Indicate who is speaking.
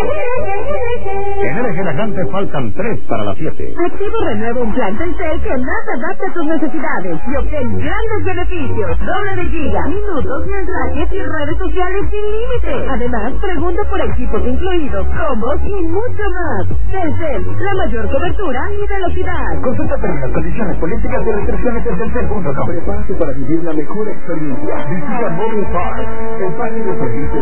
Speaker 1: En LG Elegante faltan 3 para las 7.
Speaker 2: Activo renueva un plan Telcel que más adapta a tus necesidades y obtén grandes beneficios. Doble de giga, minutos, mensajes y redes sociales sin límite. Además, pregunta por equipos incluidos, combos y mucho más. Telcel, la mayor cobertura y velocidad.
Speaker 1: Consulta términos, condiciones, políticas y restricciones en Telcel.com.
Speaker 3: Prepárate para vivir la mejor experiencia.
Speaker 1: Visita Mobile Park, el parque de servicios